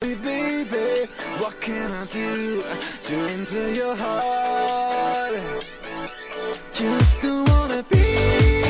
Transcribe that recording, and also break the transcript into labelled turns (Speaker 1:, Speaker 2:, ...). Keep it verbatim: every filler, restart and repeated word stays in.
Speaker 1: Baby, what can I do to enter your heart? Just don't wanna be